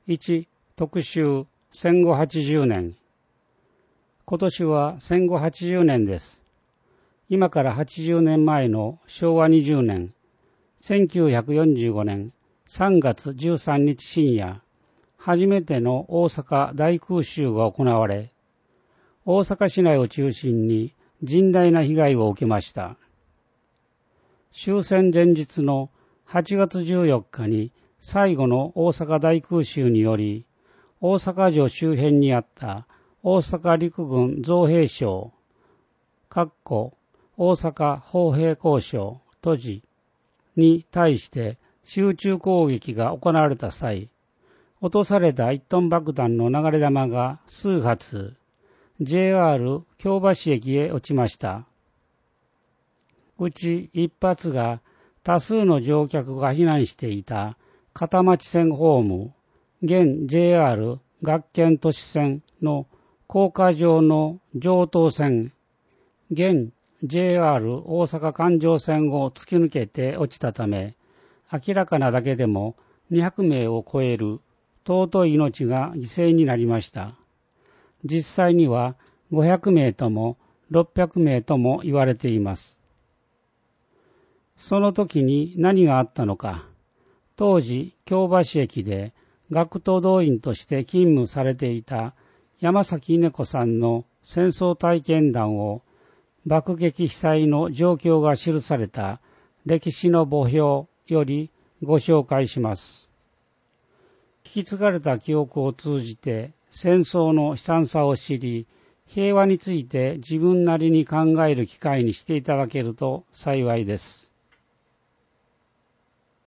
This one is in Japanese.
1、特集戦後80年。今年は戦後80年です。今から80年前の昭和20年、1945年3月13日深夜、初めての大阪大空襲が行われ、大阪市内を中心に甚大な被害を受けました。終戦前日の8月14日に最後の大阪大空襲により、大阪城周辺にあった大阪陸軍造兵廠、大阪砲兵工廠都市に対して集中攻撃が行われた際、落とされた1トン爆弾の流れ弾が数発、JR 京橋駅へ落ちました。うち1発が多数の乗客が避難していた片町線ホーム、現 JR 学研都市線の高架上の上東線、現 JR 大阪環状線を突き抜けて落ちたため、明らかなだけでも200名を超える尊い命が犠牲になりました。実際には500名とも600名とも言われています。その時に何があったのか。当時、京橋駅で学徒動員として勤務されていた山崎稲子さんの戦争体験談を爆撃被災の状況が記された歴史の墓標よりご紹介します。引き継がれた記憶を通じて戦争の悲惨さを知り、平和について自分なりに考える機会にしていただけると幸いです。